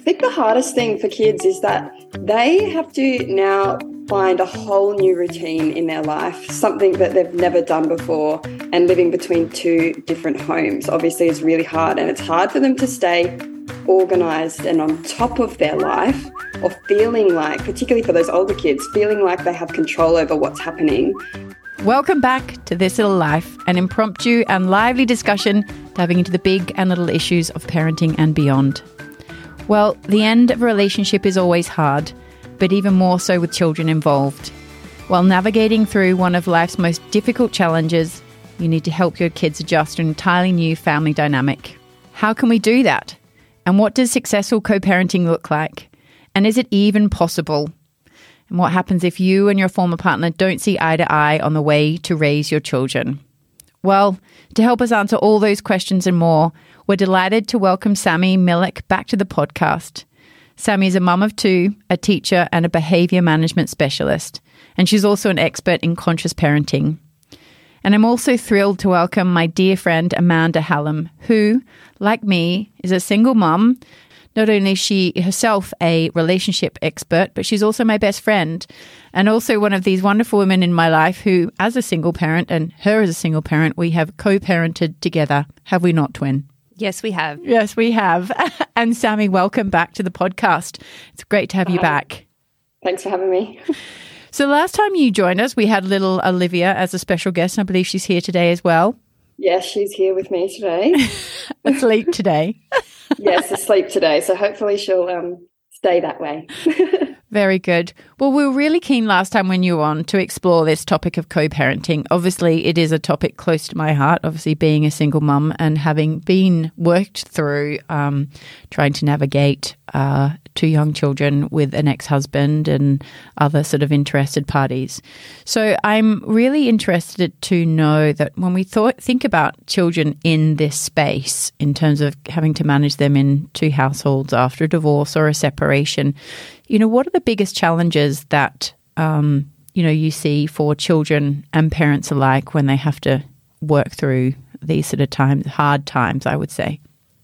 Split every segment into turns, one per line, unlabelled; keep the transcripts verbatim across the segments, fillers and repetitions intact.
think the hardest thing for kids is that they have to now find a whole new routine in their life, something that they've never done before, and living between two different homes obviously is really hard, and it's hard for them to stay organised and on top of their life, or feeling like, particularly for those older kids, feeling like they have control over what's happening.
Welcome back to This Little Life, an impromptu and lively discussion diving into the big and little issues of parenting and beyond. Well, the end of a relationship is always hard, but even more so with children involved. While navigating through one of life's most difficult challenges, you need to help your kids adjust to an entirely new family dynamic. How can we do that? And what does successful co-parenting look like? And is it even possible? And what happens if you and your former partner don't see eye to eye on the way to raise your children? Well, to help us answer all those questions and more, we're delighted to welcome Sammy Millick back to the podcast. Sammy is a mum of two, a teacher and a behaviour management specialist, and she's also an expert in conscious parenting. And I'm also thrilled to welcome my dear friend Amanda Hallam, who, like me, is a single mum. Not only is she herself a relationship expert, but she's also my best friend, and also one of these wonderful women in my life who, as a single parent and her as a single parent, we have co-parented together. Have we not, twin?
Yes, we have.
Yes, we have. And Sammy, welcome back to the podcast. It's great to have you back.
Thanks for having me.
So last time you joined us, we had little Olivia as a special guest, and I believe she's here today as well.
Yes, she's here with me today.
Asleep today.
Yes, asleep today. So hopefully she'll um, stay that way.
Very good. Well, we were really keen last time when you were on to explore this topic of co-parenting. Obviously, it is a topic close to my heart, obviously being a single mum and having been worked through um, trying to navigate uh, two young children with an ex-husband and other sort of interested parties. So I'm really interested to know that when we thought, think about children in this space in terms of having to manage them in two households after a divorce or a separation, you know, what are the biggest challenges that, um, you know, you see for children and parents alike when they have to work through these sort of times, hard times, I would say?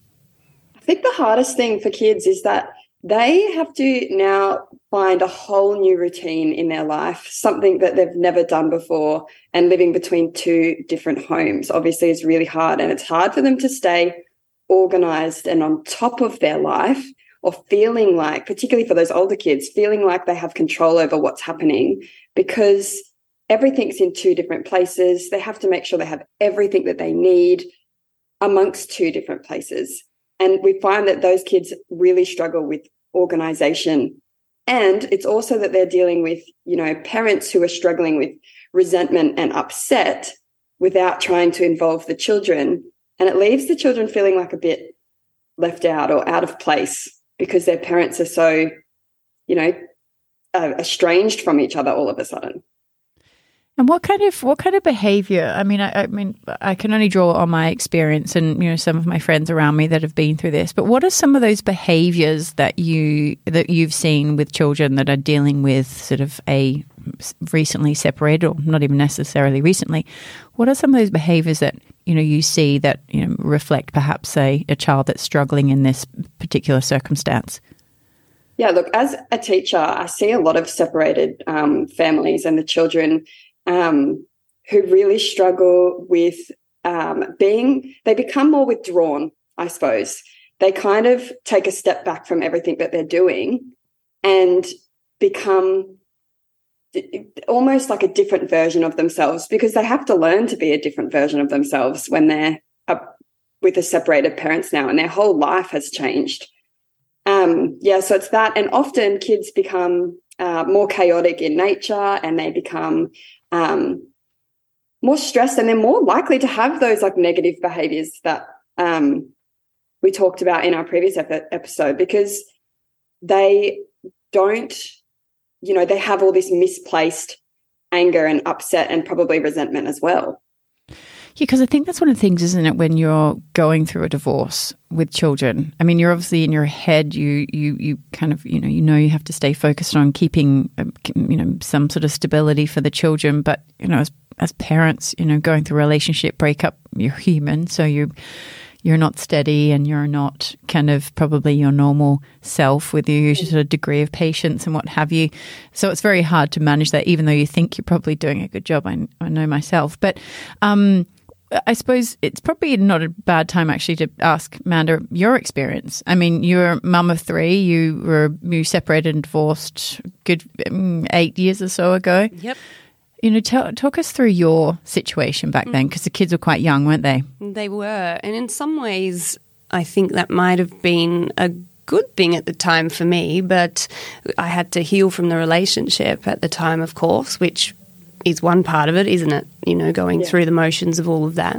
I think the hardest thing for kids is that they have to now find a whole new routine in their life, something that they've never done before, and living between two different homes obviously is really hard, and it's hard for them to stay organised and on top of their life, or feeling like, particularly for those older kids, feeling like they have control over what's happening because everything's in two different places. They have to make sure they have everything that they need amongst two different places. And we find that those kids really struggle with organisation. And it's also that they're dealing with, you know, parents who are struggling with resentment and upset without trying to involve the children. And it leaves the children feeling like a bit left out or out of place, because their parents are so, you know, uh, estranged from each other all of a sudden.
And what kind of what kind of behaviour? I mean, I, I mean, I can only draw on my experience and, you know, some of my friends around me that have been through this. But what are some of those behaviours that you that you've seen with children that are dealing with sort of a recently separated, or not even necessarily recently? What are some of those behaviours that, you know, you see that, you know, reflect perhaps a, a child that's struggling in this particular circumstance?
Yeah, look, as a teacher, I see a lot of separated um, families and the children um, who really struggle with um, being, they become more withdrawn, I suppose. They kind of take a step back from everything that they're doing and become almost like a different version of themselves, because they have to learn to be a different version of themselves when they're up with the separated parents now, and their whole life has changed. Um, yeah, so it's that. And often kids become uh, more chaotic in nature, and they become um, more stressed, and they're more likely to have those like negative behaviors that um, we talked about in our previous ep- episode, because they don't, you know, they have all this misplaced anger and upset and probably resentment as well.
Yeah, because I think that's one of the things, isn't it, when you're going through a divorce with children? I mean, you're obviously in your head, you you you kind of, you know, you know you have to stay focused on keeping, you know, some sort of stability for the children. But, you know, as as parents, you know, going through a relationship breakup, you're human. So you you're not steady and you're not kind of probably your normal self with your usual sort of degree of patience and what have you. So it's very hard to manage that, even though you think you're probably doing a good job. I, I know myself. But um, I suppose it's probably not a bad time actually to ask, Amanda, your experience. I mean, you're a mum of three. You were you separated and divorced good um, eight years or so ago.
Yep.
You know, tell, talk us through your situation back then, because the kids were quite young, weren't they?
They were. And in some ways, I think that might have been a good thing at the time for me, but I had to heal from the relationship at the time, of course, which is one part of it, isn't it? You know, going yeah. through the motions of all of that.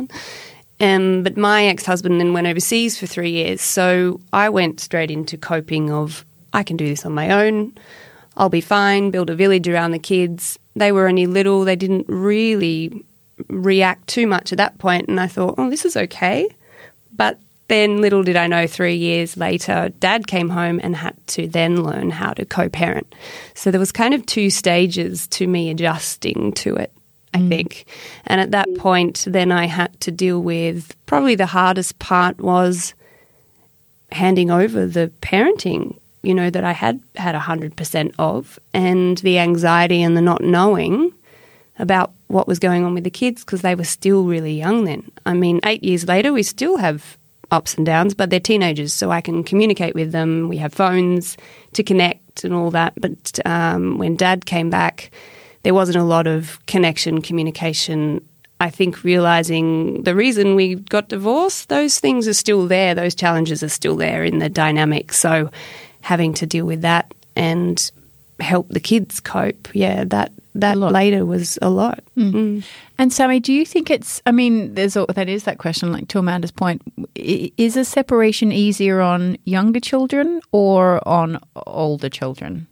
Um, but my ex-husband then went overseas for three years. So I went straight into coping of, I can do this on my own. I'll be fine, build a village around the kids. They were only little. They didn't really react too much at that point. And I thought, oh, this is okay. But then little did I know, three years later, Dad came home and had to then learn how to co-parent. So there was kind of two stages to me adjusting to it, I mm. think. And at that point, then I had to deal with, probably the hardest part was handing over the parenting, you know, that I had had one hundred percent of, and the anxiety and the not knowing about what was going on with the kids, because they were still really young then. I mean, eight years later, we still have ups and downs, but they're teenagers, so I can communicate with them. We have phones to connect and all that. But um, when Dad came back, there wasn't a lot of connection, communication. I think realising the reason we got divorced, those things are still there. Those challenges are still there in the dynamic. So having to deal with that and help the kids cope, yeah, that that later was a lot.
Mm.
Mm.
And Sammy, do you think it's, I mean, there's that is that question, like to Amanda's point, is a separation easier on younger children or on older children?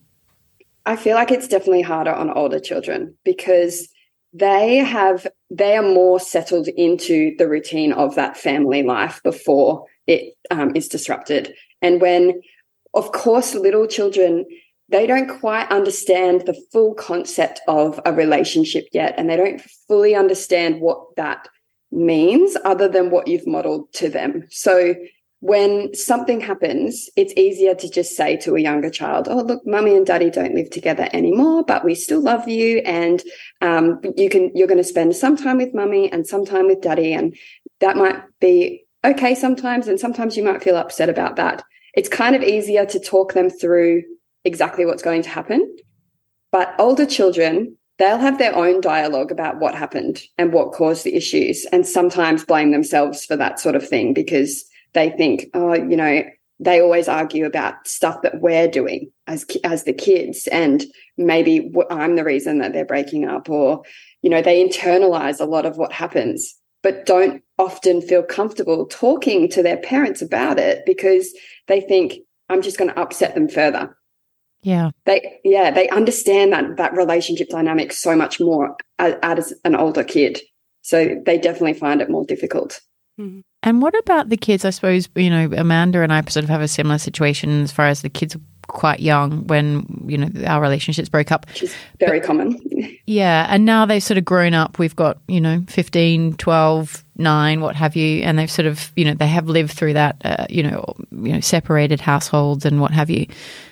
I feel like it's definitely harder on older children because they have, they are more settled into the routine of that family life before it um, is disrupted. And when, of course, little children, they don't quite understand the full concept of a relationship yet, and they don't fully understand what that means other than what you've modeled to them. So when something happens, it's easier to just say to a younger child, oh, look, mummy and daddy don't live together anymore, but we still love you, and um, you can, you're going to spend some time with mummy and some time with daddy, and that might be okay sometimes, and sometimes you might feel upset about that. It's kind of easier to talk them through exactly what's going to happen. But older children, they'll have their own dialogue about what happened and what caused the issues, and sometimes blame themselves for that sort of thing because they think, oh, you know, they always argue about stuff that we're doing as as the kids, and maybe I'm the reason that they're breaking up, or, you know, they internalize a lot of what happens, but don't often feel comfortable talking to their parents about it because they think, I'm just going to upset them further.
Yeah.
They yeah, they understand that that relationship dynamic so much more as, as an older kid. So they definitely find it more difficult.
Mm-hmm.
And what about the kids? I suppose, you know, Amanda and I sort of have a similar situation as far as the kids were quite young when, you know, our relationships broke up.
Which is very
but,
common.
Yeah. And now they've sort of grown up. We've got, you know, fifteen, twelve, nine, what have you. And they've sort of, you know, they have lived through that, uh, you know, you know, separated households and what have you.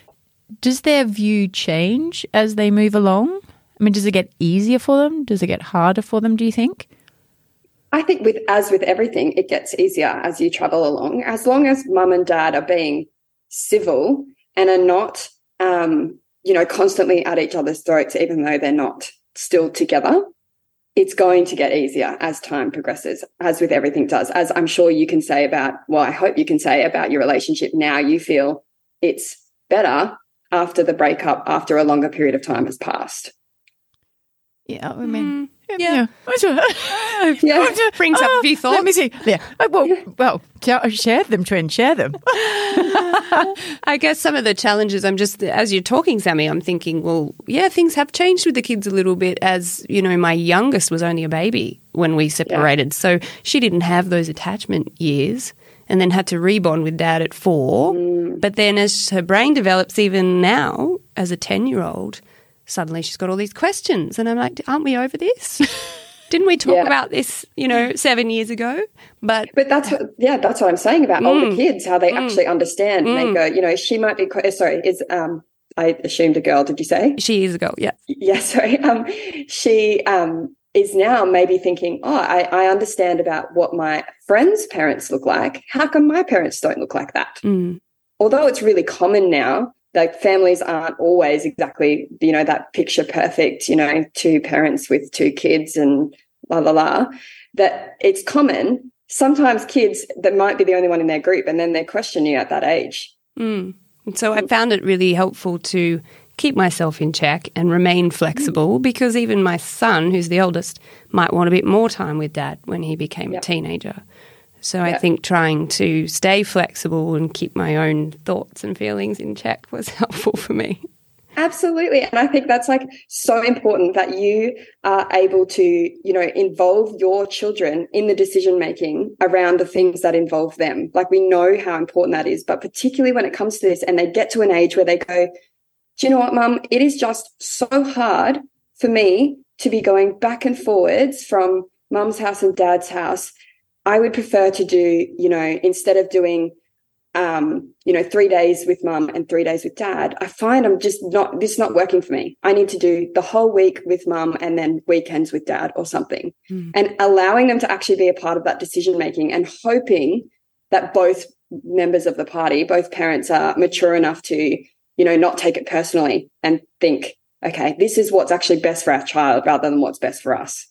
Does their view change as they move along? I mean, does it get easier for them? Does it get harder for them, do you think?
I think with as with everything, it gets easier as you travel along. As long as mum and dad are being civil and are not, um, you know, constantly at each other's throats, even though they're not still together, it's going to get easier as time progresses, as with everything does. As I'm sure you can say about, well, I hope you can say about your relationship now, you feel it's better after the breakup, after a longer period of time has passed.
Yeah, I mean,
mm, yeah.
yeah.
yeah. Brings up a few thoughts.
Let me see. Yeah. Well, well, share them, Trin, share them.
I guess some of the challenges, I'm just, as you're talking, Sammy, I'm thinking, well, yeah, things have changed with the kids a little bit. As, you know, my youngest was only a baby when we separated. Yeah. So she didn't have those attachment years, and then had to rebond with dad at four.
Mm.
But then as her brain develops, even now, as a ten-year-old, suddenly she's got all these questions. And I'm like, aren't we over this? Didn't we talk
Yeah.
about this, you know, seven years ago? But
But that's what, yeah, that's what I'm saying about
Mm.
older kids, how they
Mm.
actually understand. And they
Mm.
go, you know, she might be, qu- sorry, is, um, I assumed a girl, did you say?
she is a girl, yeah.
Yeah, sorry. Um, she um, is now maybe thinking, oh, I, I understand about what my friends' parents look like. How come my parents don't look like that?
Mm.
Although it's really common now, like families aren't always exactly, you know, that picture perfect, you know, two parents with two kids and la, la, la, that it's common. Sometimes kids that might be the only one in their group and then they question you at that age.
Mm. And so I found it really helpful to keep myself in check and remain flexible because even my son, who's the oldest, might want a bit more time with dad when he became
Yep.
a teenager. So I
Yep.
think trying to stay flexible and keep my own thoughts and feelings in check was helpful for me.
Absolutely. And I think that's like so important that you are able to, you know, involve your children in the decision making around the things that involve them. Like we know how important that is, but particularly when it comes to this and they get to an age where they go, do you know what, Mum? It is just so hard for me to be going back and forwards from Mum's house and Dad's house. I would prefer to do, you know, instead of doing um, you know, three days with mum and three days with dad, I find I'm just not, this is not working for me. I need to do the whole week with mum and then weekends with dad or something.
Mm.
And allowing them to actually be a part of that decision-making and hoping that both members of the party, both parents are mature enough to, you know, not take it personally and think, okay, this is what's actually best for our child rather than what's best for us.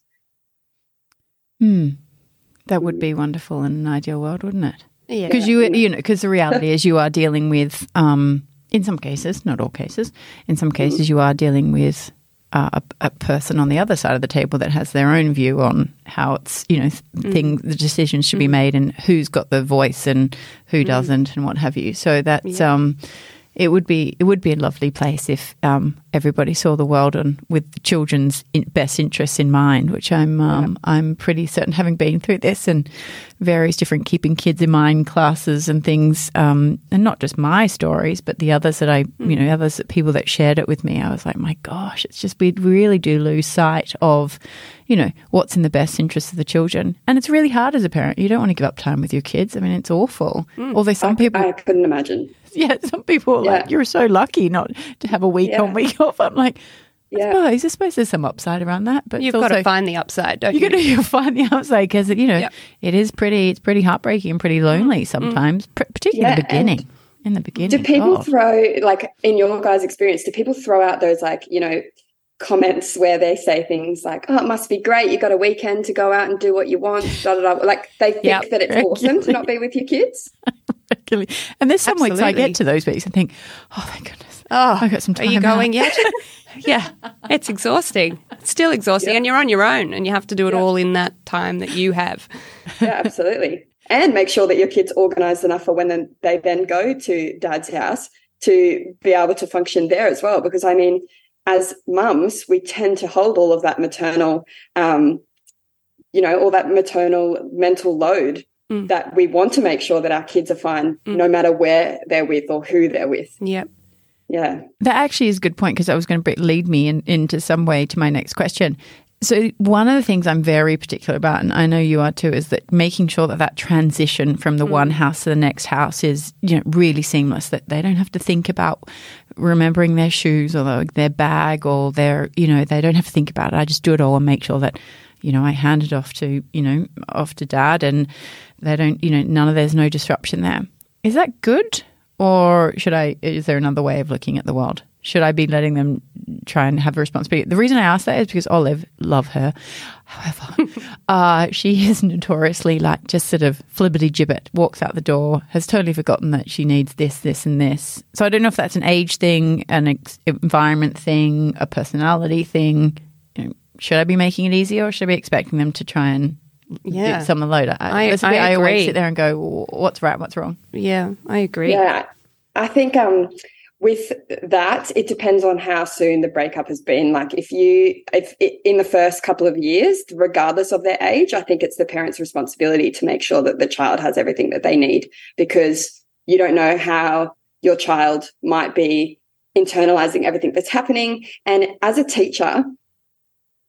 Hmm. That would be wonderful in an ideal world, wouldn't it?
Yeah.
Because you, you know, because the reality is you are dealing with, um, in some cases, not all cases, in some cases you are dealing with uh, a, a person on the other side of the table that has their own view on how it's, you know,
Mm.
thing the decisions should be made and who's got the voice and who doesn't and what have you. So that's
Yeah.
um, it would be it would be a lovely place if um, everybody saw the world on with the children's in, best interests in mind, which I'm um, I'm pretty certain, having been through this and various different keeping kids in mind classes and things, um, and not just my stories, but the others that I you know others that people that shared it with me. I was like, my gosh, it's just we really do lose sight of, you know, what's in the best interest of the children, and it's really hard as a parent. You don't want to give up time with your kids. I mean, it's awful. Although some
I,
people.
I couldn't imagine.
Yeah, some people are
Yeah.
like, you're so lucky not to have a week
Yeah.
on, week off. I'm like, I
Yeah.
suppose, I suppose there's some upside around that. But
You've
it's
got
also,
to find the upside, don't
you
you?
got to find the upside because, you know,
Yep.
it is pretty, it's pretty heartbreaking and pretty lonely sometimes, pr- particularly in the
Yeah,
beginning. In the beginning.
Do people
God.
throw, like, in your guys' experience, do people throw out those, like, you know, comments where they say things like, oh, it must be great, you got a weekend to go out and do what you want, da, da, da. Like, they think
Yep.
that it's awesome to not be with your kids?
Regularly. And there's some weeks I
Absolutely.
get to those weeks and think, oh, thank goodness.
Oh,
I've got some
are you
time now.
going yet? Yeah, it's exhausting. It's still exhausting,
Yeah.
and you're on your own, and you have to do it
Yeah.
all in that time that you have.
Yeah, absolutely. And make sure that your kid's organised enough for when then they then go to dad's house to be able to function there as well. Because, I mean, as mums, we tend to hold all of that maternal, um, you know, all that maternal mental load
Mm.
that we want to make sure that our kids are fine
Mm.
no matter where they're with or who they're with.
Yep.
Yeah.
That actually is a good point because I was going to lead me in, into some way to my next question. So one of the things I'm very particular about, and I know you are too, is that making sure that that transition from the one house to the next house is, you know, really seamless, that they don't have to think about remembering their shoes or their, their bag or their, you know, they don't have to think about it. I just do it all and make sure that, you know, I hand it off to, you know, off to dad and they don't, you know, none of, there's no disruption there. Is that good? Or should I, is there another way of looking at the world? Should I be letting them try and have a responsibility? The reason I ask that is because Olive, love her. However, uh, she is notoriously like just sort of flibbity gibbet, walks out the door, has totally forgotten that she needs this, this and this. So I don't know if that's an age thing, an ex- environment thing, a personality thing. You know, should I be making it easier or should I be expecting them to try and
Yeah.
get some load? I,
I-
that's the
I
bit I always
agree.
sit there and go, what's right, what's wrong?
Yeah, I agree.
Yeah. I think um, with that, it depends on how soon the breakup has been. Like if you, if in the first couple of years, regardless of their age, I think it's the parent's responsibility to make sure that the child has everything that they need, because you don't know how your child might be internalizing everything that's happening. And as a teacher,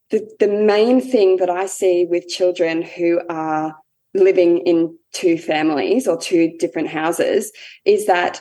the, the main thing that I see with children who are living in two families or two different houses is that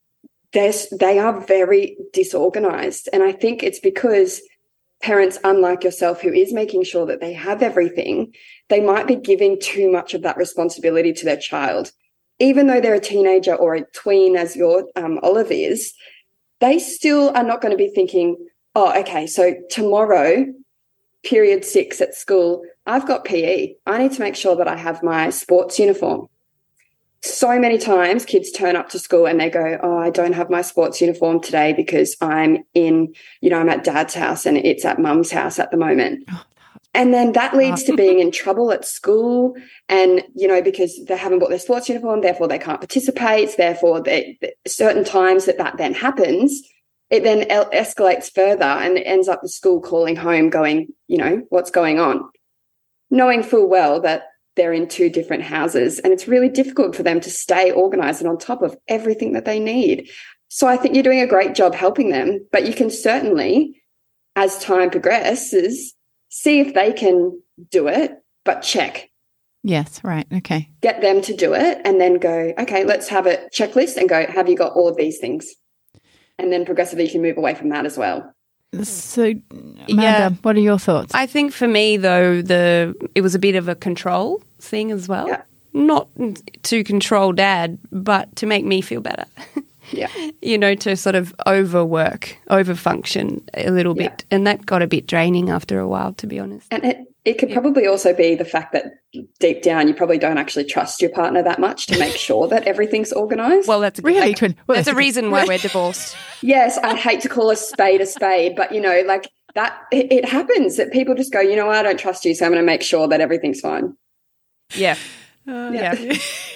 they are very disorganized. And I think it's because parents, unlike yourself, who is making sure that they have everything, they might be giving too much of that responsibility to their child. Even though they're a teenager or a tween, as your um, Olive is, they still are not going to be thinking, oh, okay, so tomorrow, period six at school, I've got P E. I need to make sure that I have my sports uniform. So many times kids turn up to school and they go, oh, I don't have my sports uniform today because I'm in, you know, I'm at dad's house and it's at mum's house at the moment. And then that leads to being in trouble at school and, you know, because they haven't bought their sports uniform, therefore they can't participate, therefore they, certain times that that then happens, it then el- escalates further and it ends up the school calling home going, you know, what's going on? Knowing full well that they're in two different houses and it's really difficult for them to stay organised and on top of everything that they need. So I think you're doing a great job helping them, but you can certainly, as time progresses, see if they can do it, but check.
Yes, right, okay.
Get them to do it and then go, okay, let's have a checklist and go, have you got all of these things? And then progressively you can move away from that as well.
So, Amanda,
yeah.
what are your thoughts?
I think for me, though, the it was a bit of a control thing as well.
Yeah.
Not to control Dad, but to make me feel better.
Yeah.
You know, to sort of overwork, overfunction a little
Yeah.
bit. And that got a bit draining after a while, to be honest.
And it, it could probably also be the fact that deep down you probably don't actually trust your partner that much to make sure that everything's organised.
Well, that's a good,
Really,
like,
twin? Well,
that's
that's
a
a
reason why we're divorced.
Yes, I hate to call a spade a spade, but, you know, like that, it, it happens that people just go, you know what, I don't trust you, so I'm going to make sure that everything's fine.
Yeah.
Uh,
yeah.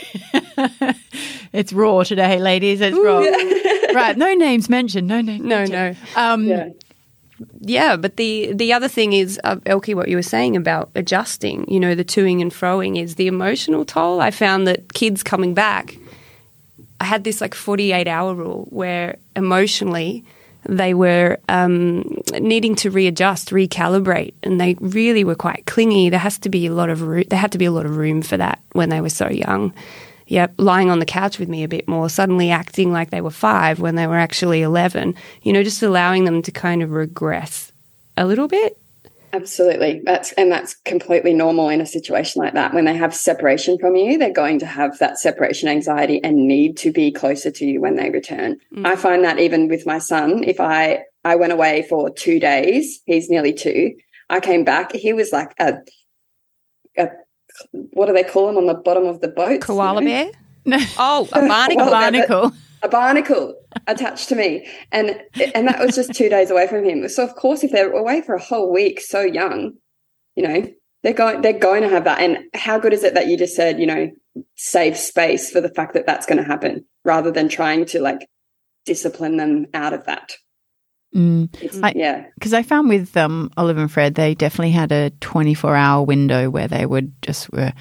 It's raw today, ladies. It's raw. Yeah. Right, no names mentioned. No names
No,
mentioned.
no.
Um,
Yeah.
Yeah, but the, the other thing is, uh, Elkie, what you were saying about adjusting, you know, the toing and froing is the emotional toll. I found that kids coming back, I had this like forty-eight hour rule where emotionally they were um, needing to readjust, recalibrate, and they really were quite clingy. There has to be a lot of room, there had to be a lot of room for that when they were so young. Yep, lying on the couch with me a bit more, suddenly acting like they were five when they were actually eleven, you know, just allowing them to kind of regress a little bit.
Absolutely. That's and that's completely normal in a situation like that. When they have separation from you, they're going to have that separation anxiety and need to be closer to you when they return. Mm. I find that even with my son, if I, I went away for two days, he's nearly two, I came back, he was like a, a what do they call them on the bottom of the boat?
Koala
you know?
bear? No. Oh, a barnacle.
A barnacle.
A barnacle attached to me. And and that was just two days away from him. So, of course, if they're away for a whole week so young, you know, they're going, they're going to have that. And how good is it that you just said, you know, save space for the fact that that's going to happen rather than trying to, like, discipline them out of that.
Mm. I,
yeah.
Because I found with um, Olive and Fred, they definitely had a twenty-four hour window where they would just were,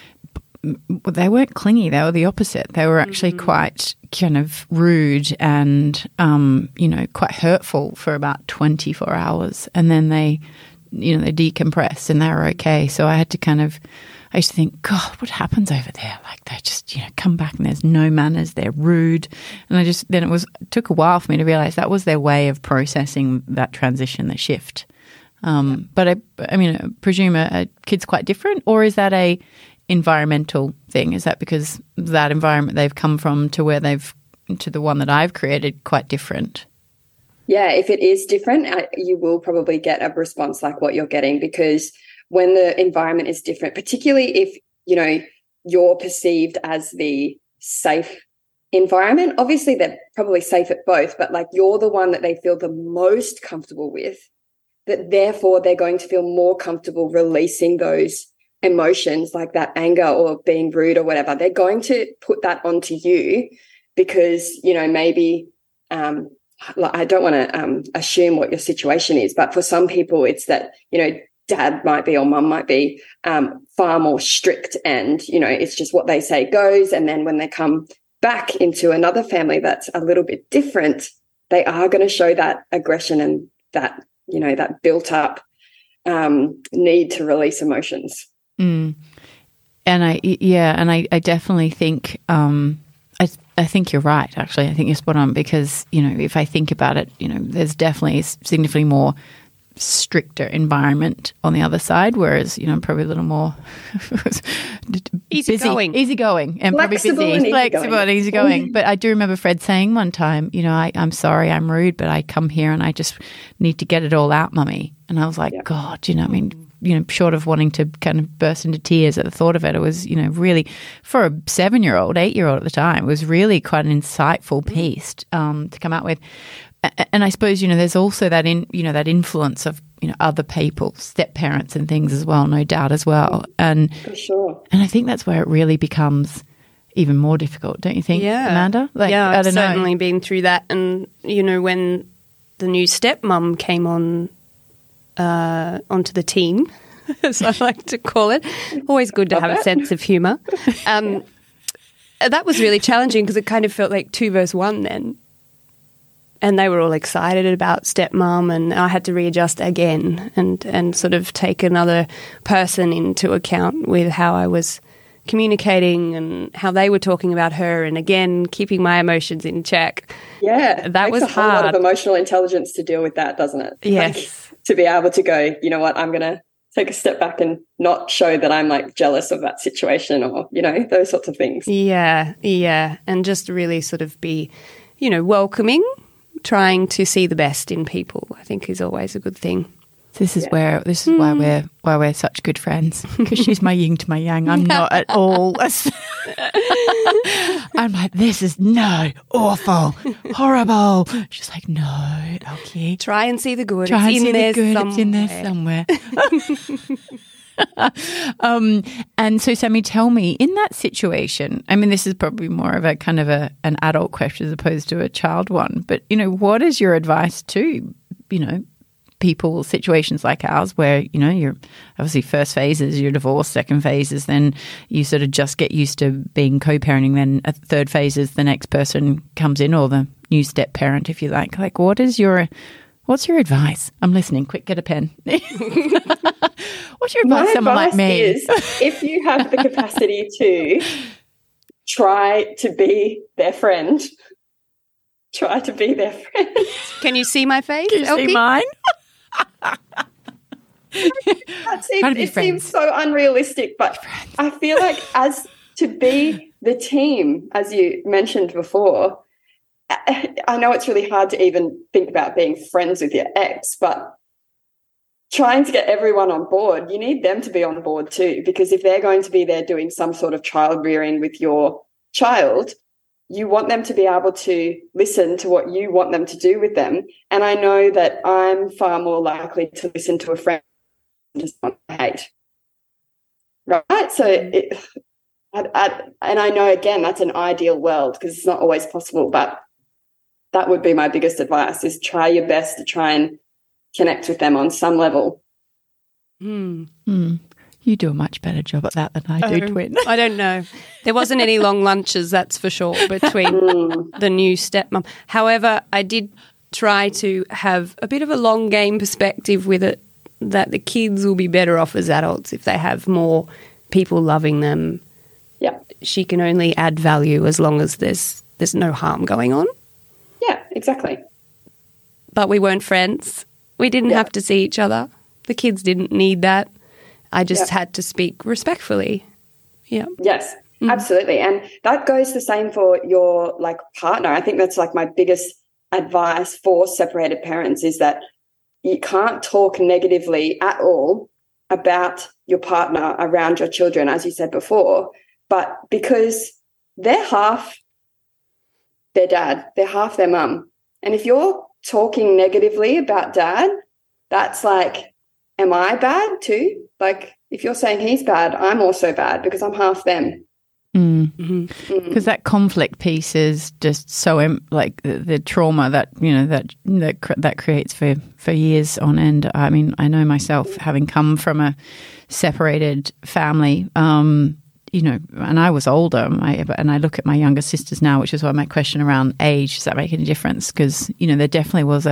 they weren't clingy. They were the opposite. They were actually mm-hmm. quite kind of rude and, um, you know, quite hurtful for about twenty-four hours. And then they, you know, they decompressed and they were okay. So I had to kind of, I used to think, God, what happens over there? Like they just, you know, come back and there's no manners, they're rude. And I just, then it was, it took a while for me to realize that was their way of processing that transition, the shift. Um, yeah. But I, I mean, I presume a, a kid's quite different, or is that a environmental thing? Is that because that environment they've come from to where they've, to the one that I've created, quite different?
Yeah, if it is different, you will probably get a response like what you're getting, because when the environment is different, particularly if, you know, you're perceived as the safe environment, obviously they're probably safe at both, but like you're the one that they feel the most comfortable with, that therefore they're going to feel more comfortable releasing those emotions like that anger or being rude or whatever. They're going to put that onto you because, you know, maybe um, I don't want to um, assume what your situation is, but for some people it's that, you know, dad might be or mum might be um, far more strict and, you know, it's just what they say goes. And then when they come back into another family that's a little bit different, they are going to show that aggression and that, you know, that built up um, need to release emotions.
Mm. And I, yeah, and I, I definitely think, um, I, I think you're right, actually. I think you're spot on because, you know, if I think about it, you know, there's definitely a significantly more stricter environment on the other side, whereas, you know, I'm probably a little more
easygoing,
easygoing, and
flexible
probably busy,
and
flexible and easygoing. But I do remember Fred saying one time, you know, I, I'm sorry, I'm rude, but I come here and I just need to get it all out, Mummy. And I was like, yeah. God, you know, I mean, you know, short of wanting to kind of burst into tears at the thought of it, it was, you know, really, for a seven-year-old, eight-year-old at the time, it was really quite an insightful piece um, to come out with. And I suppose, you know, there's also that in, you know, that influence of, you know, other people, step parents and things as well, no doubt as well. And
for sure.
And I think that's where it really becomes even more difficult, don't you think,
yeah.
Amanda?
Like, yeah, I've
I don't
certainly
know.
been through that. And, you know, when the new stepmom came on uh, onto the team, as I like to call it, always good to Love have that. a sense of humour. Um, yeah. That was really challenging because it kind of felt like two versus one then. And they were all excited about stepmom, and I had to readjust again and, and sort of take another person into account with how I was communicating and how they were talking about her, and again keeping my emotions in check.
Yeah,
that
it
was
takes a
hard.
whole lot of emotional intelligence to deal with that, doesn't it?
Yes,
like, to be able to go, you know what, I'm going to take a step back and not show that I'm like jealous of that situation, or you know, those sorts of things.
Yeah, yeah, and just really sort of be, you know, welcoming. Trying to see the best in people, I think, is always a good thing.
This is
yeah.
where this is mm. why we're why we're such good friends. Because she's my yin to my yang. I'm not at all. I'm like, this is no awful, horrible. She's like, no, okay.
Try and see the good.
Try
it's
and
in
see
there
the good.
Somewhere.
It's in there somewhere. um, and so, Sammy, tell me, in that situation, I mean, this is probably more of a kind of a an adult question as opposed to a child one, but, you know, what is your advice to, you know, people, situations like ours where, you know, you're obviously first phase is your divorce, second phase is then you sort of just get used to being co-parenting, then a third phase is the next person comes in, or the new step parent, if you like. Like, what is your... What's your advice? I'm listening. Quick, get a pen. What's your advice?
My
Someone
advice
like me.
is, if you have the capacity to try to be their friend, try to be their friend.
Can you see my face?
Can you
Elkie?
see mine?
That seems, it seems so unrealistic, but I feel like as to be the team, as you mentioned before, I know it's really hard to even think about being friends with your ex, but trying to get everyone on board, you need them to be on board too, because if they're going to be there doing some sort of child rearing with your child, you want them to be able to listen to what you want them to do with them. And I know that I'm far more likely to listen to a friend than just want to hate. Right? So, it, I, I, and I know, again, that's an ideal world because it's not always possible, but that would be my biggest advice, is try your best to try and connect with them on some level.
Mm.
Mm. You do a much better job at that than I do,
oh,
twin.
I don't know. There wasn't any long lunches, that's for sure, between mm. the new stepmom. However, I did try to have a bit of a long game perspective with it, that the kids will be better off as adults if they have more people loving them.
Yeah.
She can only add value as long as there's there's no harm going on.
Yeah, exactly.
But we weren't friends. We didn't yeah. have to see each other. The kids didn't need that. I just yeah. had to speak respectfully. Yeah.
Yes,
mm.
absolutely. And that goes the same for your like partner. I think that's like my biggest advice for separated parents, is that you can't talk negatively at all about your partner around your children, as you said before, but because they're half their dad, they're half their mum. And if you're talking negatively about dad, that's like, am I bad too? Like, if you're saying he's bad, I'm also bad because I'm half them.
Mm. Mm-hmm. Because that conflict piece is just so um, like the, the trauma that you know that that that creates for for years on end. I mean, I know myself, having come from a separated family. Um, you know, and I was older, I, and I look at my younger sisters now, which is why my question around age, does that make any difference? Because, you know, there definitely was a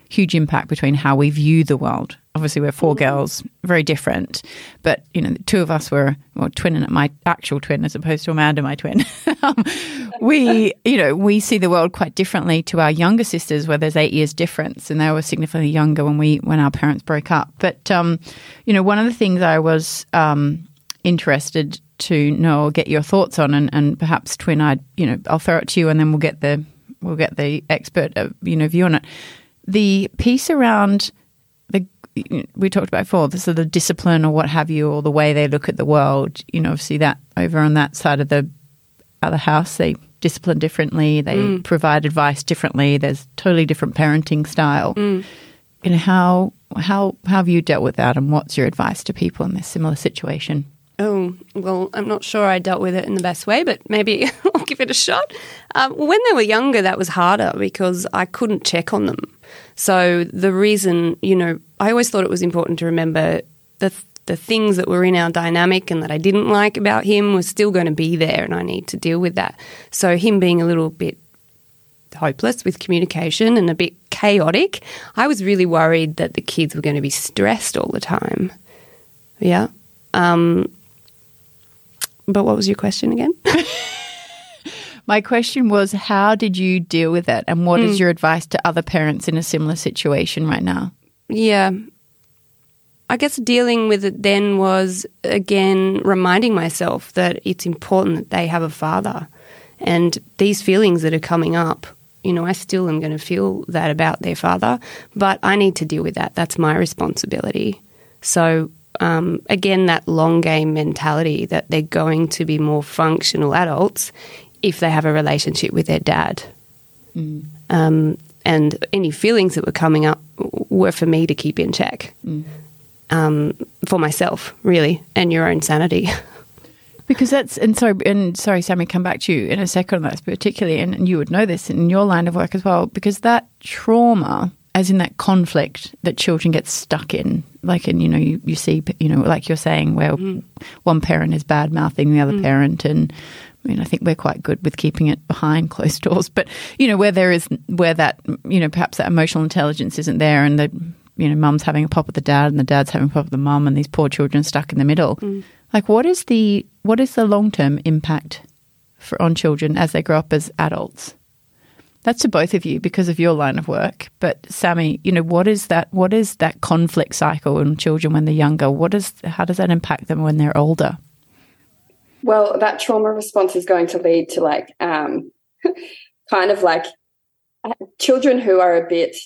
huge impact between how we view the world. Obviously, we're four girls, very different. But, you know, the two of us were, well, twin and my actual twin as opposed to Amanda, my twin. um, we, you know, we see the world quite differently to our younger sisters where there's eight years difference and they were significantly younger when we when our parents broke up. But, um, you know, one of the things I was um, interested to know or get your thoughts on, and, and perhaps twin, I, you know, I'll throw it to you and then we'll get the we'll get the expert, uh, you know, view on it. The piece around the we talked about before, the sort of discipline or what have you, or the way they look at the world. You know, obviously that over on that side of the other house, they discipline differently, they mm. provide advice differently. There's totally different parenting style. Mm. You know, how how how have you dealt with that, and what's your advice to people in this similar situation?
Oh, well, I'm not sure I dealt with it in the best way, but maybe I'll give it a shot. Um, when they were younger, that was harder because I couldn't check on them. So the reason, you know, I always thought it was important to remember the the things that were in our dynamic and that I didn't like about him was still going to be there, and I need to deal with that. So him being a little bit hopeless with communication and a bit chaotic, I was really worried that the kids were going to be stressed all the time. Yeah. Um, but what was your question again?
My question was, how did you deal with it, and what mm. is your advice to other parents in a similar situation right now?
Yeah. I guess dealing with it then was, again, reminding myself that it's important that they have a father. And these feelings that are coming up, you know, I still am going to feel that about their father, but I need to deal with that. That's my responsibility. So, um, again, that long game mentality that they're going to be more functional adults if they have a relationship with their dad. Mm. Um, and any feelings that were coming up were for me to keep in check. Mm. Um, for myself, really, and your own sanity. Because that's, and sorry, and sorry, Sammy, come back to you in a second on that particularly, and, and you would know this in your line of work as well, because that trauma, as in that conflict that children get stuck in, like, and, you know, you, you see, you know, like you're saying, where mm. one parent is bad-mouthing the other mm. parent, and I mean, I think we're quite good with keeping it behind closed doors, but, you know, where there is, where that, you know, perhaps that emotional intelligence isn't there, and the, you know, mum's having a pop with the dad and the dad's having a pop with the mum, and these poor children stuck in the middle. Mm. Like, what is the what is the long-term impact for on children as they grow up as adults? That's to both of you because of your line of work. But Sammy, you know, what is that? What is that conflict cycle in children when they're younger? What is how does that impact them when they're older?
Well, that trauma response is going to lead to like um, kind of like children who are a bit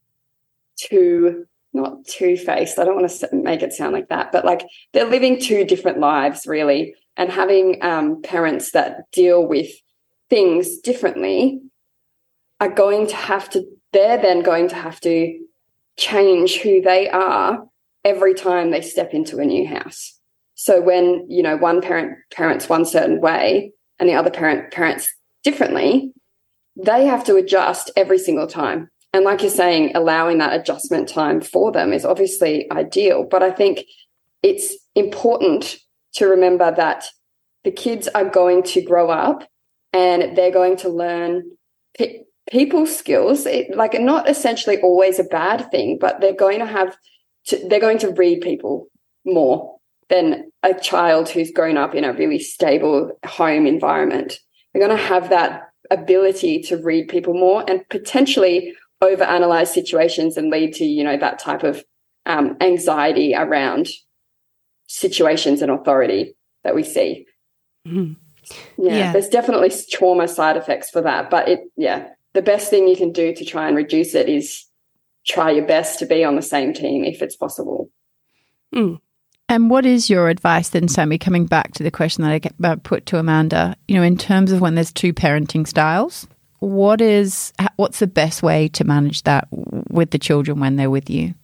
too, not two-faced, I don't want to make it sound like that, but like they're living two different lives really, and having um, parents that deal with things differently are going to have to, they're then going to have to change who they are every time they step into a new house. So when, you know, one parent parents one certain way and the other parent parents differently, they have to adjust every single time. And like you're saying, allowing that adjustment time for them is obviously ideal. But I think it's important to remember that the kids are going to grow up and they're going to learn pe- people skills, it, like not essentially always a bad thing, but they're going to have to, they're going to read people more than a child who's grown up in a really stable home environment. They're going to have that ability to read people more and potentially overanalyze situations and lead to, you know, that type of um, anxiety around situations and authority that we see. Mm-hmm. Yeah, yeah, there's definitely trauma side effects for that. But it, yeah, the best thing you can do to try and reduce it is try your best to be on the same team if it's possible.
Mm. And what is your advice then, Sammy, coming back to the question that I get, uh, put to Amanda, you know, in terms of when there's two parenting styles, what is, what's the best way to manage that with the children when they're with you?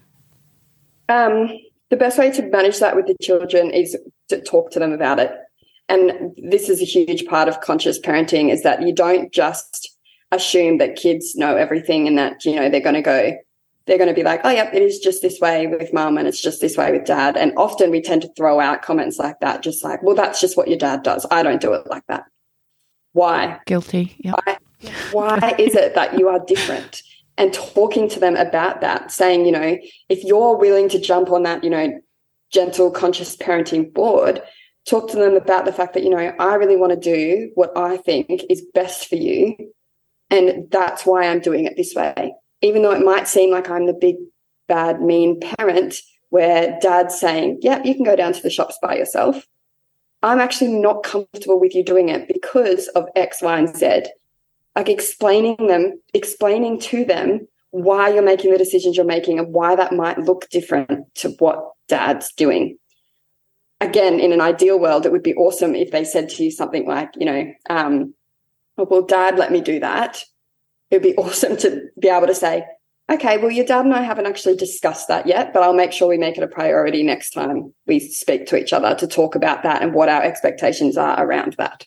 Um, the best way to manage that with the children is to talk to them about it. And this is a huge part of conscious parenting, is that you don't just assume that kids know everything and that, you know, they're going to go, they're going to be like, oh, yep, it is just this way with mum and it's just this way with dad. And often we tend to throw out comments like that, just like, well, that's just what your dad does. I don't do it like that. Why?
Guilty. Yep.
Why, why is it that you are different? and talking to them about that, saying, you know, if you're willing to jump on that, you know, gentle, conscious parenting board, talk to them about the fact that, you know, I really want to do what I think is best for you. And that's why I'm doing it this way. Even though it might seem like I'm the big, bad, mean parent where dad's saying, yeah, you can go down to the shops by yourself. I'm actually not comfortable with you doing it because of X, Y, and Z. Like explaining them, explaining to them why you're making the decisions you're making and why that might look different to what dad's doing. Again, in an ideal world, it would be awesome if they said to you something like, you know, um, oh, well, dad let me do that. It would be awesome to be able to say, okay, well, your dad and I haven't actually discussed that yet, but I'll make sure we make it a priority next time we speak to each other to talk about that and what our expectations are around that.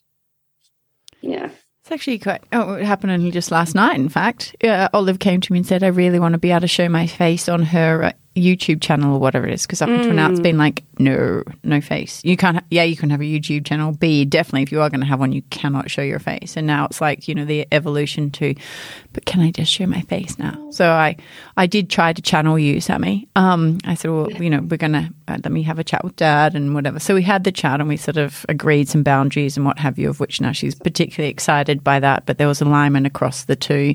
Yeah.
It's actually quite, oh, it happened only just last night, in fact. Uh, Olive came to me and said, I really want to be able to show my face on her uh, YouTube channel or whatever it is, because up until
Mm.
now it's been like, no, no face. You can't, ha- yeah, you can have a YouTube channel. B, definitely if you are going to have one, you cannot show your face. And now it's like, you know, the evolution to, but can I just show my face now? So I, I did try to channel you, Sammy. Um, I said, well, you know, we're going to, uh, let me have a chat with dad and whatever. So we had the chat and we sort of agreed some boundaries and what have you, of which now she's particularly excited by that. But there was alignment across the two,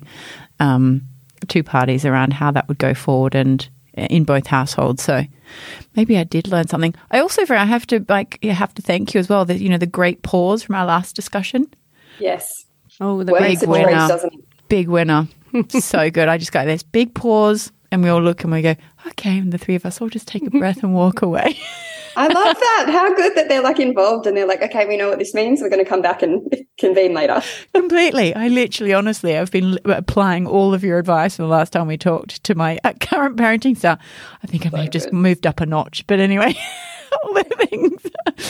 um, two parties around how that would go forward and in both households. So maybe I did learn something. I also, I have to like, you have to thank you as well that, you know, the great pause from our last discussion.
Yes.
Oh, the
Works
big
a
winner.
treat, doesn't it?
Big winner. So good. I just got this big pause and we all look and we go, okay, and the three of us all just take a breath and walk away.
I love that. How good that they're like involved and they're like, okay, we know what this means. We're going to come back and convene later.
Completely. I literally, honestly, I've been applying all of your advice from the last time we talked to my uh, current parenting style. I think I may
So
have just
good.
moved up a notch, but anyway, all the things.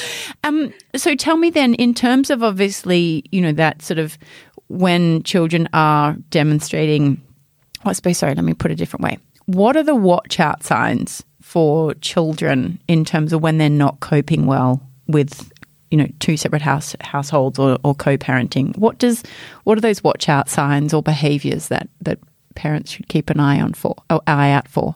Um, so tell me then, in terms of obviously, you know, that sort of when children are demonstrating, I suppose, sorry, let me put it a different way. What are the watch out signs for children in terms of when they're not coping well with, you know, two separate house households or, or co-parenting? What does what are those watch out signs or behaviours that that parents should keep an eye on for, or eye out for?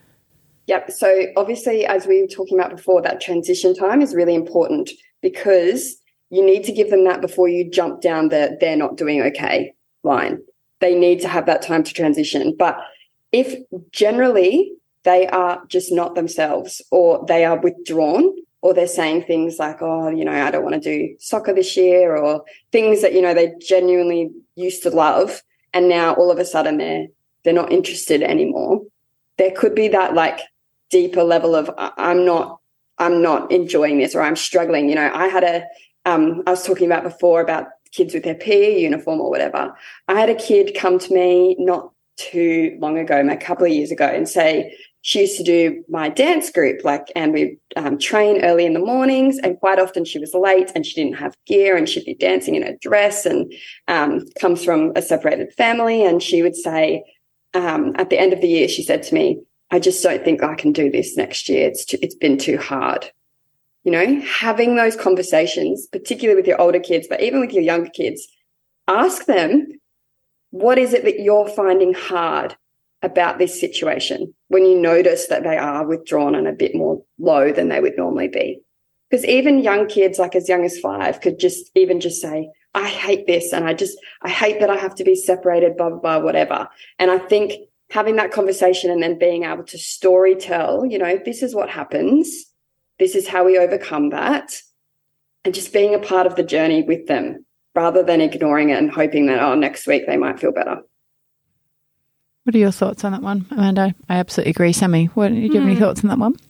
Yep. So obviously, as we were talking about before, that transition time is really important because you need to give them that before you jump down the they're not doing okay line. They need to have that time to transition. But if generally they are just not themselves or they are withdrawn or they're saying things like, oh, you know, I don't want to do soccer this year or things that, you know, they genuinely used to love and now all of a sudden they're they're not interested anymore. There could be that like deeper level of I'm not I'm not enjoying this or I'm struggling. You know, I had a um, I was talking about before about kids with their P E uniform or whatever. I had a kid come to me not too long ago, a couple of years ago, and say she used to do my dance group, like, and we'd um, train early in the mornings, and quite often she was late and she didn't have gear and she'd be dancing in a dress and um, comes from a separated family. And she would say, um, at the end of the year, she said to me, I just don't think I can do this next year. It's too, it's been too hard. You know, having those conversations, particularly with your older kids, but even with your younger kids, ask them, what is it that you're finding hard about this situation when you notice that they are withdrawn and a bit more low than they would normally be? Because even young kids, like as young as five, could just even just say, I hate this and I just, I hate that I have to be separated, blah, blah, blah, whatever. And I think having that conversation and then being able to story tell, you know, this is what happens. This is how we overcome that. And just being a part of the journey with them rather than ignoring it and hoping that, oh, next week they might feel better.
What are your thoughts on that one, Amanda? I absolutely agree. Sammy, what, do you have any thoughts on that one?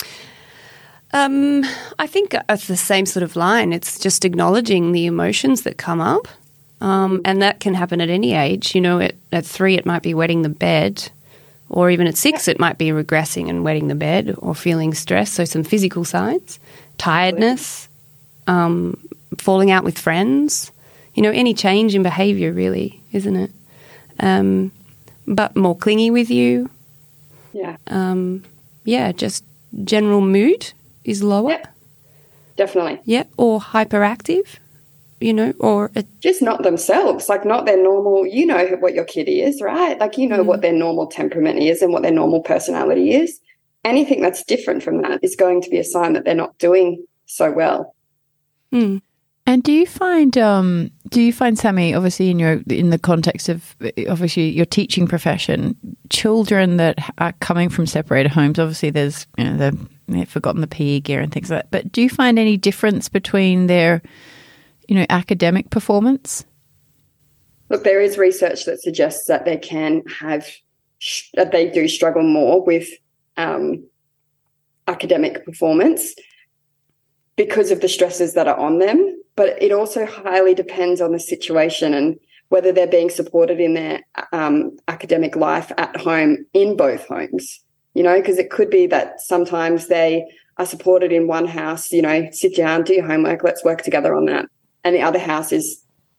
Um, I think it's the same sort of line. It's just acknowledging the emotions that come up. Um, and that can happen at any age. You know, at, at three, it might be wetting the bed. Or even at six, it might be regressing and wetting the bed or feeling stress. So some physical signs, tiredness, um, falling out with friends. You know, any change in behaviour really, isn't it? Um, but more clingy with you.
Yeah.
Um, yeah, just general mood is lower.
Yep. Definitely.
Yeah, or hyperactive. you know, or a,
just not themselves, like not their normal, you know what your kid is, right? Like, you know mm. what their normal temperament is and what their normal personality is. Anything that's different from that is going to be a sign that they're not doing so well.
Mm.
And do you find, um, do you find, Sammy, obviously in your in the context of obviously your teaching profession, children that are coming from separated homes, obviously there's, you know, they've, they've forgotten the P E gear and things like that. But do you find any difference between their, you know, academic performance?
Look, there is research that suggests that they can have, that they do struggle more with um, academic performance because of the stresses that are on them. But it also highly depends on the situation and whether they're being supported in their um, academic life at home in both homes, you know, because it could be that sometimes they are supported in one house, you know, sit down, do your homework, let's work together on that. And the other house is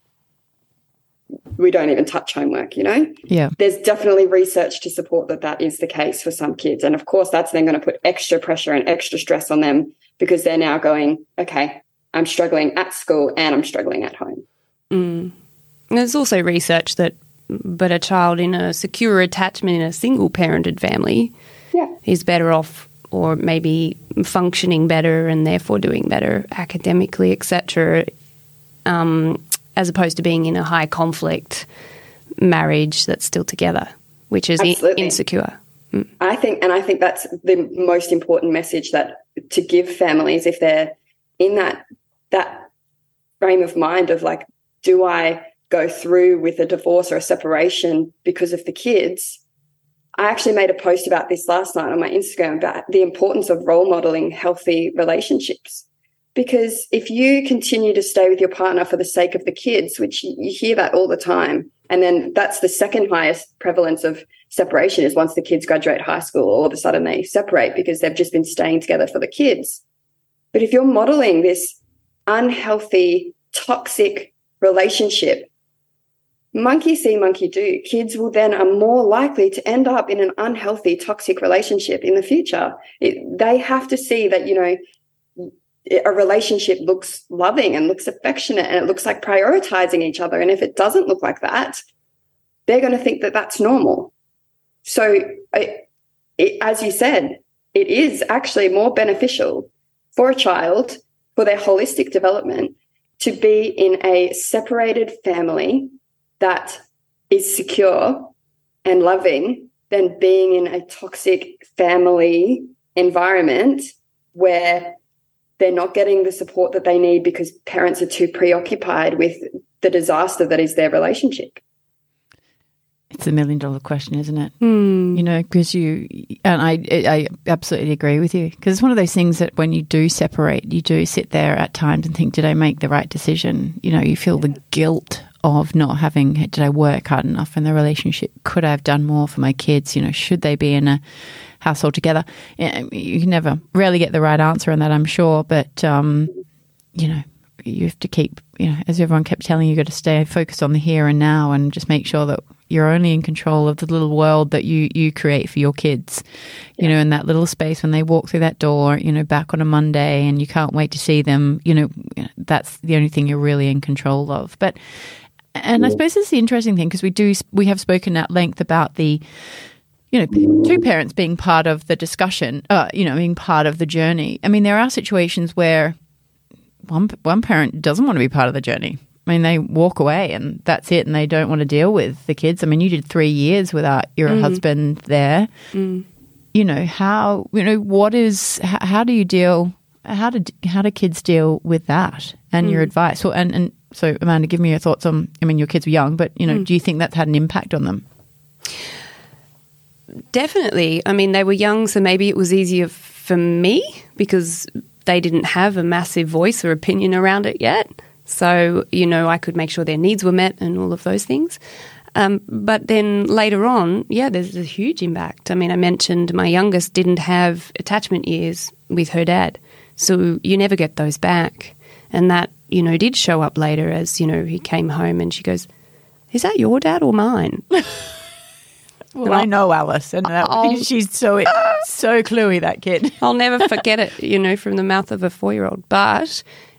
we don't even touch homework, you know.
Yeah.
There's definitely research to support that that is the case for some kids. And, of course, that's then going to put extra pressure and extra stress on them because they're now going, okay, I'm struggling at school and I'm struggling at home.
Mm. There's also research that but a child in a secure attachment in a single-parented family
yeah.
is better off or maybe functioning better and therefore doing better academically, et cetera, um, as opposed to being in a high-conflict marriage that's still together, which is I- insecure. Mm.
I think, and I think that's the most important message that to give families if they're in that that frame of mind of like, do I go through with a divorce or a separation because of the kids? I actually made a post about this last night on my Instagram about the importance of role modeling healthy relationships. Because if you continue to stay with your partner for the sake of the kids, which you hear that all the time, and then that's the second highest prevalence of separation is once the kids graduate high school, all of a sudden they separate because they've just been staying together for the kids. But if you're modeling this unhealthy, toxic relationship, monkey see, monkey do. Kids will then are more likely to end up in an unhealthy, toxic relationship in the future. It, they have to see that, you know, a relationship looks loving and looks affectionate and it looks like prioritizing each other. And if it doesn't look like that, they're going to think that that's normal. So it, it, as you said, it is actually more beneficial for a child, for their holistic development, to be in a separated family that is secure and loving than being in a toxic family environment where they're not getting the support that they need because parents are too preoccupied with the disaster that is their relationship.
It's a million dollar question, isn't it?
Mm.
You know, because you, and I I absolutely agree with you, because it's one of those things that when you do separate, you do sit there at times and think, did I make the right decision? You know, you feel the guilt of not having, did I work hard enough in the relationship? Could I have done more for my kids? You know, should they be in a household together? You can never really get the right answer on that, I'm sure. But, um, you know, you have to keep, you know, as everyone kept telling you, you've got to stay focused on the here and now and just make sure that you're only in control of the little world that you, you create for your kids, you yeah. know, in that little space when they walk through that door, you know, back on a Monday and you can't wait to see them, you know, that's the only thing you're really in control of. But, and yeah. I suppose this is the interesting thing, because we do, we have spoken at length about the, you know, two parents being part of the discussion, uh, you know, being part of the journey. I mean, there are situations where one one parent doesn't want to be part of the journey. I mean, they walk away and that's it, and they don't want to deal with the kids. I mean, you did three years without your mm. husband there.
Mm.
You know, how, you know, what is, how, how do you deal, how do, how do kids deal with that and mm. your advice? So, and, and so, Amanda, give me your thoughts on, I mean, your kids were young, but, you know, mm. do you think that's had an impact on them?
Definitely. I mean, they were young, so maybe it was easier for me because they didn't have a massive voice or opinion around it yet. So, you know, I could make sure their needs were met and all of those things. Um, but then later on, yeah, there's a huge impact. I mean, I mentioned my youngest didn't have attachment years with her dad. So you never get those back. And that, you know, did show up later as, you know, he came home and she goes, is that your dad or mine?
Well, I know Alice, and that, she's so so cluey, that kid.
I'll never forget it, you know, from the mouth of a four-year-old. But,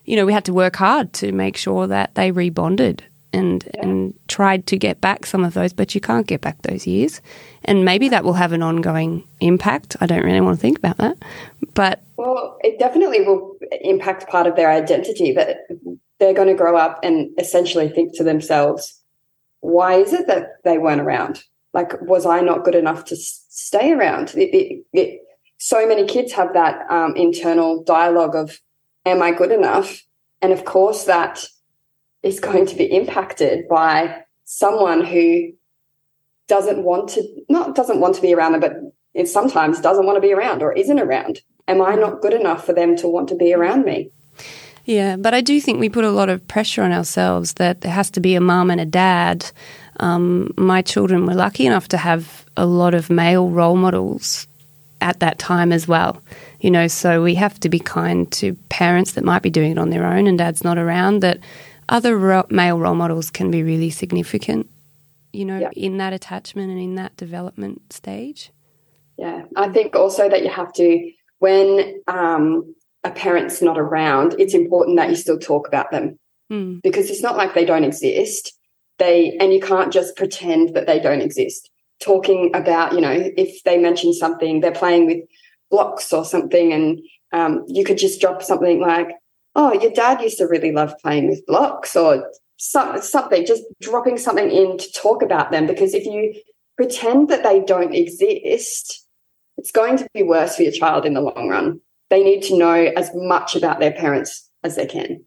you know, we had to work hard to make sure that they rebonded and yeah. and tried to get back some of those, but you can't get back those years. And maybe that will have an ongoing impact. I don't really want to think about that. But
well, it definitely will impact part of their identity, but they're going to grow up and essentially think to themselves, why is it that they weren't around? Like, was I not good enough to s- stay around? It, it, it, so many kids have that um, internal dialogue of, am I good enough? And of course that is going to be impacted by someone who doesn't want to, not doesn't want to be around them, but it sometimes doesn't want to be around or isn't around. Am I not good enough for them to want to be around me?
Yeah, but I do think we put a lot of pressure on ourselves that there has to be a mum and a dad. Um, my children were lucky enough to have a lot of male role models at that time as well. You know, so we have to be kind to parents that might be doing it on their own and dad's not around, that other ro- male role models can be really significant, you know, yeah. in that attachment and in that development stage.
Yeah, I think also that you have to, when um, a parent's not around, it's important that you still talk about them mm. because it's not like they don't exist. They and you can't just pretend that they don't exist. Talking about, you know, if they mention something, they're playing with blocks or something, and um, you could just drop something like, oh, your dad used to really love playing with blocks, or so, something, just dropping something in to talk about them, because if you pretend that they don't exist, it's going to be worse for your child in the long run. They need to know as much about their parents as they can.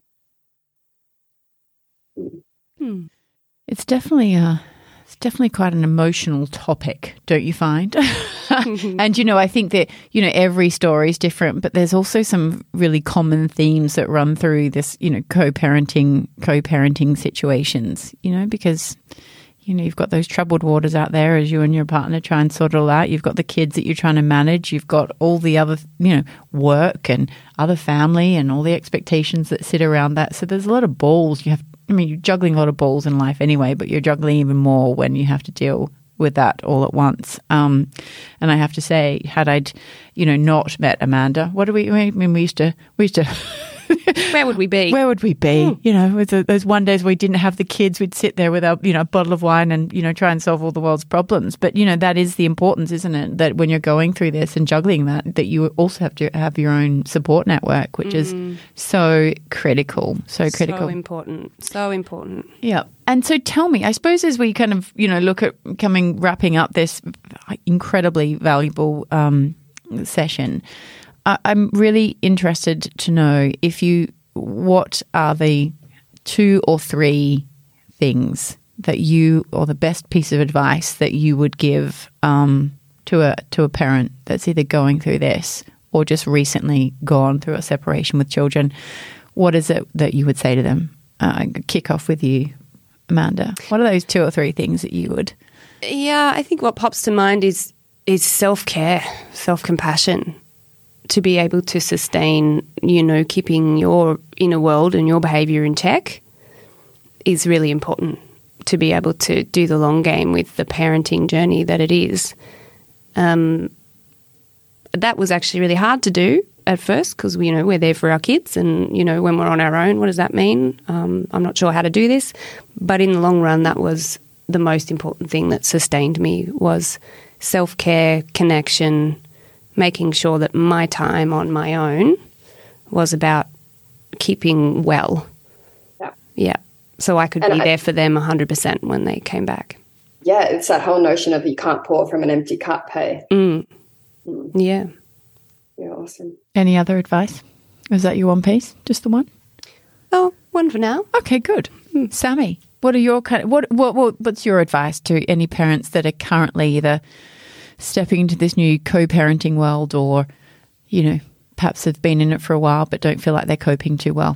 Hmm. It's definitely a, it's definitely quite an emotional topic, don't you find? And, you know, I think that, you know, every story is different, but there's also some really common themes that run through this, you know, co-parenting, co-parenting situations, you know, because, you know, you've got those troubled waters out there as you and your partner try and sort it all out. You've got the kids that you're trying to manage. You've got all the other, you know, work and other family and all the expectations that sit around that. So there's a lot of balls. You have, I mean, you're juggling a lot of balls in life anyway, but you're juggling even more when you have to deal with that all at once. Um, and I have to say, had I'd, you know, not met Amanda, what do we, I mean, we used to, we used to,
where would we be?
Where would we be? Mm. You know, with the, those one days we didn't have the kids, we'd sit there with our, you know, bottle of wine and, you know, try and solve all the world's problems. But, you know, that is the importance, isn't it? That when you're going through this and juggling that, that you also have to have your own support network, which mm. is so critical, so critical.
So important, so important.
Yeah. And so tell me, I suppose as we kind of, you know, look at coming, wrapping up this incredibly valuable um, session, I'm really interested to know if you, what are the two or three things that you, or the best piece of advice that you would give um, to a to a parent that's either going through this or just recently gone through a separation with children? What is it that you would say to them? Uh, kick off with you, Amanda. What are those two or three things that you would?
Yeah, I think what pops to mind is is self-care, self-compassion. To be able to sustain, you know, keeping your inner world and your behaviour in check is really important, to be able to do the long game with the parenting journey that it is. Um, that was actually really hard to do at first because, you know, we're there for our kids and, you know, when we're on our own, what does that mean? Um, I'm not sure how to do this. But in the long run, that was the most important thing that sustained me, was self-care, connection, making sure that my time on my own was about keeping well.
Yeah.
Yeah. So I could
and
be
I,
there for them one hundred percent when they came back.
Yeah, it's that whole notion of you can't pour from an empty cup, hey?
Mm. Mm. Yeah.
Yeah, awesome.
Any other advice? Is that your one piece? Just the one?
Oh, one for now.
Okay, good. Mm. Sammy, what are your kind of, what, what, what, what's your advice to any parents that are currently either stepping into this new co-parenting world or, you know, perhaps have been in it for a while but don't feel like they're coping too well?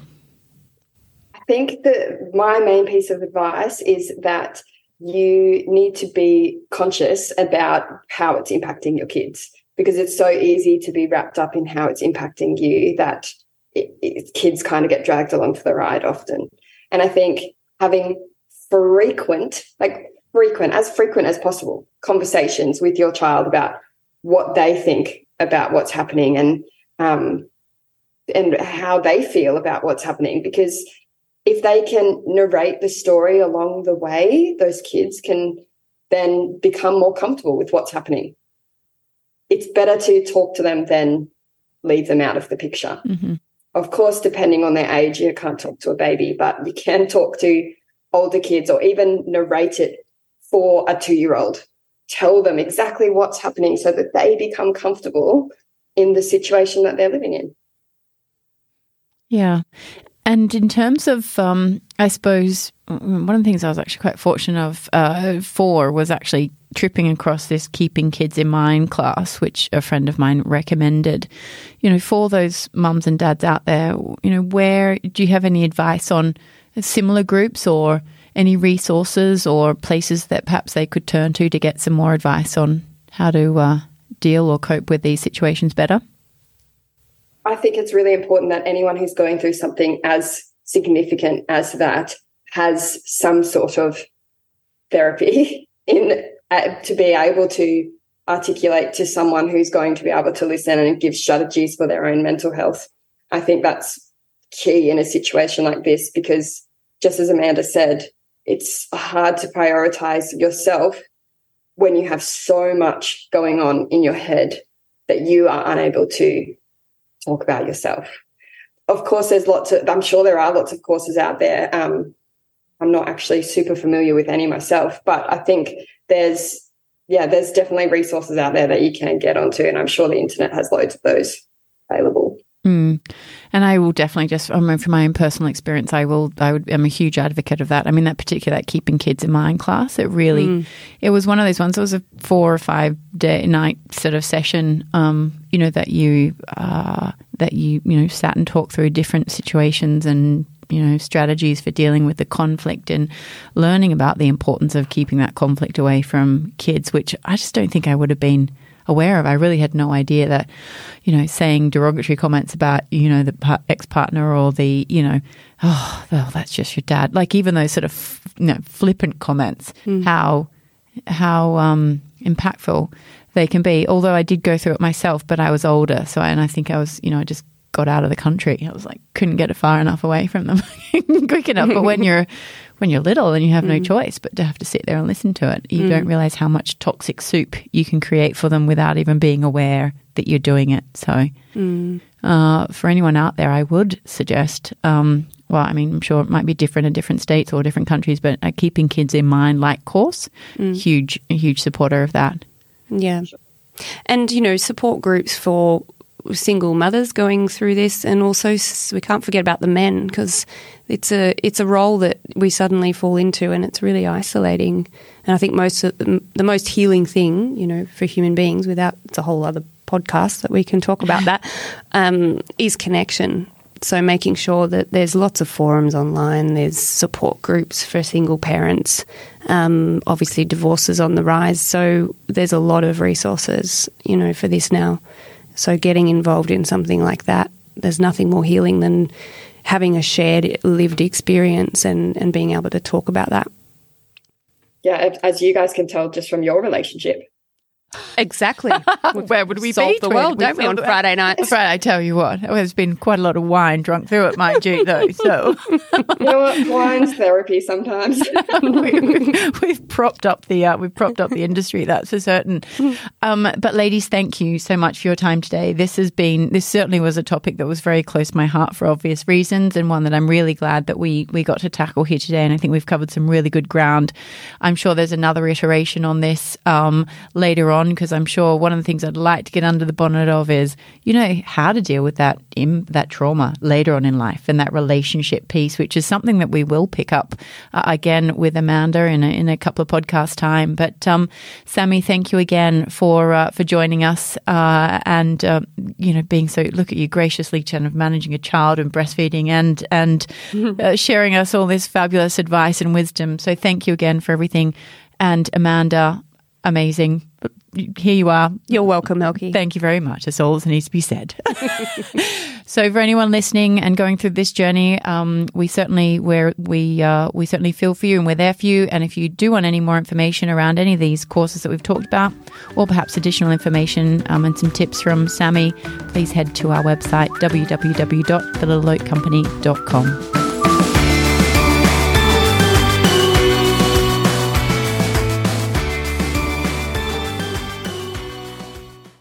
I think that my main piece of advice is that you need to be conscious about how it's impacting your kids, because it's so easy to be wrapped up in how it's impacting you that it, it, kids kind of get dragged along for the ride often. And I think having frequent, like frequent, as frequent as possible, conversations with your child about what they think about what's happening, and um, and how they feel about what's happening. Because if they can narrate the story along the way, those kids can then become more comfortable with what's happening. It's better to talk to them than leave them out of the picture.
Mm-hmm.
Of course, depending on their age, you can't talk to a baby, but you can talk to older kids or even narrate it for a two-year-old. Tell them exactly what's happening so that they become comfortable in the situation that they're living in.
Yeah. And in terms of, um, I suppose, one of the things I was actually quite fortunate of uh, for was actually tripping across this Keeping Kids in Mind class, which a friend of mine recommended. You know, for those mums and dads out there, you know, where do you have any advice on similar groups or any resources or places that perhaps they could turn to to get some more advice on how to uh, deal or cope with these situations better?
I think it's really important that anyone who's going through something as significant as that has some sort of therapy in uh, to be able to articulate to someone who's going to be able to listen and give strategies for their own mental health. I think that's key in a situation like this because, just as Amanda said, it's hard to prioritize yourself when you have so much going on in your head that you are unable to talk about yourself. Of course, there's lots of, I'm sure there are lots of courses out there. Um, I'm not actually super familiar with any myself, but I think there's, yeah, there's definitely resources out there that you can get onto, and I'm sure the internet has loads of those available.
Mm. And I will definitely just, I mean, from my own personal experience, I will, I would, I'm a huge advocate of that. I mean, that particular that Keeping Kids in Mind class, it really, mm. it was one of those ones. It was a four or five day night sort of session, um, you know, that you, uh, that you, you know, sat and talked through different situations and, you know, strategies for dealing with the conflict and learning about the importance of keeping that conflict away from kids, which I just don't think I would have been aware of. I really had no idea that, you know, saying derogatory comments about, you know, the ex-partner or the, you know, oh, well, that's just your dad. Like even those sort of, you know, flippant comments, mm. how, how um, impactful they can be. Although I did go through it myself, but I was older. So, I, and I think I was, you know, I just got out of the country. I was like, couldn't get it far enough away from them quick enough. But when you're, when you're little and you have no mm. choice but to have to sit there and listen to it, you mm. don't realize how much toxic soup you can create for them without even being aware that you're doing it. So mm. uh, for anyone out there, I would suggest, um, well, I mean, I'm sure it might be different in different states or different countries, but a Keeping Kids in Mind like course, mm. huge, a huge supporter of that.
Yeah. And, you know, support groups for single mothers going through this, and also we can't forget about the men, because it's a it's a role that we suddenly fall into, and it's really isolating. And I think most of the, the most healing thing, you know, for human beings, without it's a whole other podcast that we can talk about that, um, is connection. So making sure that there's lots of forums online, there's support groups for single parents. Um, obviously, divorce is on the rise, so there's a lot of resources, you know, for this now. So getting involved in something like that, there's nothing more healing than having a shared lived experience and, and being able to talk about that.
Yeah, as you guys can tell just from your relationship.
Exactly.
Where would we
solve
be?
the world, don't we, on Friday nights?
Friday, I tell you what, there's been quite a lot of wine drunk through it, mind you, though. So
you know what? Wine's therapy sometimes.
we've, we've propped up the uh, we've propped up the industry, that's for certain. Um, but ladies, thank you so much for your time today. This has been this certainly was a topic that was very close to my heart for obvious reasons, and one that I'm really glad that we we got to tackle here today. And I think we've covered some really good ground. I'm sure there's another iteration on this um, later on, because I'm sure one of the things I'd like to get under the bonnet of is, you know, how to deal with that im- that trauma later on in life, and that relationship piece, which is something that we will pick up uh, again with Amanda in a, in a couple of podcasts time. But um, Sammy, thank you again for uh, for joining us uh, and uh, you know, being so, look at you, graciously kind of managing a child and breastfeeding and and uh, sharing us all this fabulous advice and wisdom. So thank you again for everything. And Amanda, amazing. Here you are.
You're welcome, Melky.
Thank you very much. That's all that needs to be said. So for anyone listening and going through this journey, um, we certainly we're, we uh, we certainly feel for you and we're there for you. And if you do want any more information around any of these courses that we've talked about, or perhaps additional information um, and some tips from Sammy, please head to our website w w w dot the little oak company dot com.